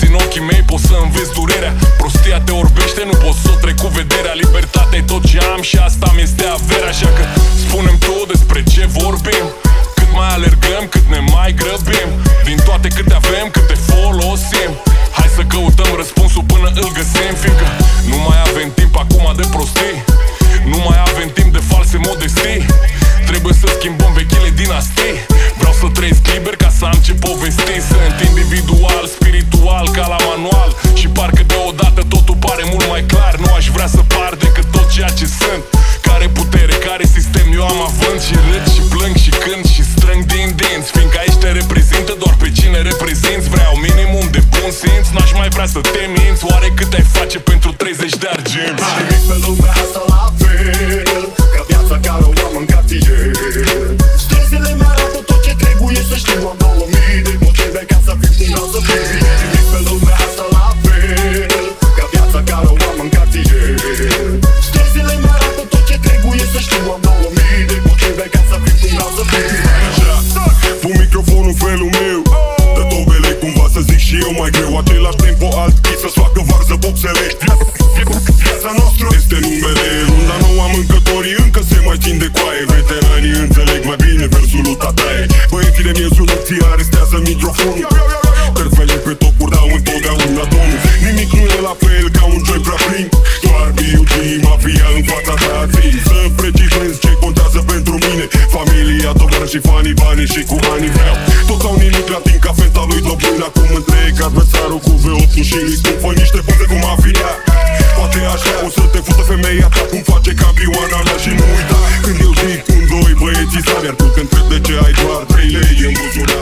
din ochii mei poți să înveți durerea. Prostia te orbește, nu poți să o trec cu vederea. Libertatea e tot ce am și asta mi-este averea. Așa că spune-mi tu despre ce vorbim, cât mai alergăm, cât ne mai grăbim. Din toate câte avem, câte folosim. Hai să căutăm răspunsul până îl găsim, fiindcă nu mai avem timp acum de prostii, nu mai avem timp de false modestii. Trebuie să schimbăm vechile dinastii. Vreau să trăiesc liber ca să am ce povesti. Sunt individual, spiritual, ca la manual. Și parcă deodată totul pare mult mai clar. Nu aș vrea să par decât tot ceea ce sunt. Care putere, care sistem eu am având. Și râd și plâng și cânt și strâng din dinți, fiindcă aici te reprezintă doar pe cine reprezinți. Vreau minimum de bun simț, n-aș mai vrea să te minți. Oare cât ai face pentru 30 de arginți? Nimic pe lumea asta la fel ca viața care o am în cartier. Străzile mi-arată tot ce trebuie să știu. Am 2000 de motive ca să fiu cum vreau să fiu. Nimic pe lumea asta la fel ca viața care o am în cartier. Străzile mi-arată tot ce trebuie să știu. Am 2000 de motive ca să fiu cum vreau să fiu. Pun microfonul în felul meu, dă tobele cumva să zic și eu mai greu. Același tempo alt beat să-ți facă varză boxele. Viața noastră este numele. Runda nouă am încătorii încă se mai țin de coaie. Veteranii înțeleg mai bine versul lui tataie. Băieții de miezul nopții arestează microfonul. Terfele pe topuri dau întotdeauna tonul. Nimic nu e la fel ca un joy prea plin. Doar B.U.G. mafia în fața ta țin. Să precizez ce contează pentru mine. Familia, tovară și fanii, banii și cu ani vreau. Toți au nimic la timp ca festa lui Dobrin. Acum întreg adversarul cu V8 și listul. Fă niște poze cu mafia. Poate așa o să te fută femeia ta cum face campioana mea. Și nu uita când eu zic 1, 2 băieții sari. Iar tu te întrebi de ce ai doar 3 lei în buzunar.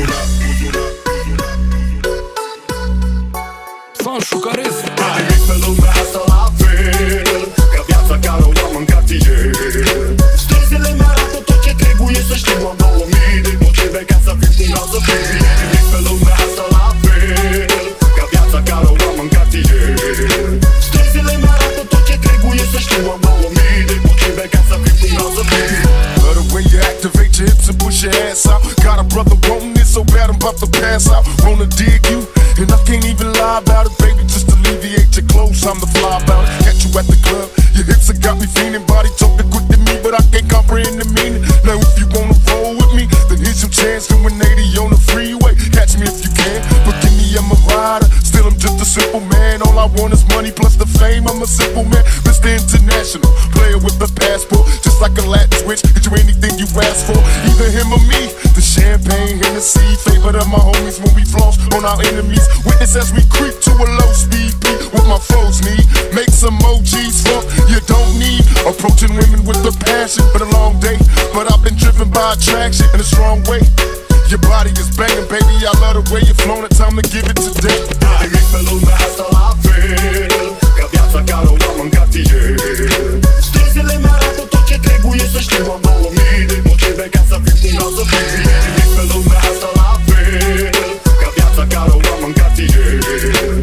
Sanșu Carez. Nimic pe lumea asta la fel ca viața care o am în cartier. Străzile mi-arată tot ce trebuie să știu. Am 2000 de motive ca să fiu cum vreau să fiu. Nimic pe lumea asta la fel ca viața care o am în cartier. Străzile mi-arată tot ce trebuie să știu. Am 2000 de motive ca să fiu cum vreau să fiu. Love it when you activate your hips and push your ass out. Got a brother wanting it so bad I'm about to pass out. Wanna dig you, and I can't even lie about it, baby. Just alleviate your clothes, I'm the fly about it. Catch you at the club, your hips have got me feeling. Body talking quick to me, but I can't comprehend the meaning. Now if you wanna roll with me, then here's your chance. Doing 80 on the freeway, catch me if you can. Forgive me, I'm a rider, still I'm just a simple man. All I want is money plus the fame, I'm a simple man. Mr. International, player with a passport. Just like a Latin switch, get you anything you ask for. Either him or me, the champagne, Hennessy. Favorite of my homies when we floss on our enemies. Witness as we creep to a low speed beat. What my foes need, make some OGs funk you don't need. Approaching women with a passion, been a long day, but I've been driven by attraction in a strong way. Your body is banging, baby, I love the way you're flowing. It's time to give it today. Nimic pe lumea asta la fel ca viața care o am în cartier. Străzile mi-arată tot ce trebuie să știu. Am 2000 de motive ca să fiu cum vreau să fiu. Nimic pe lumea asta la fel ca viața care o am în cartier.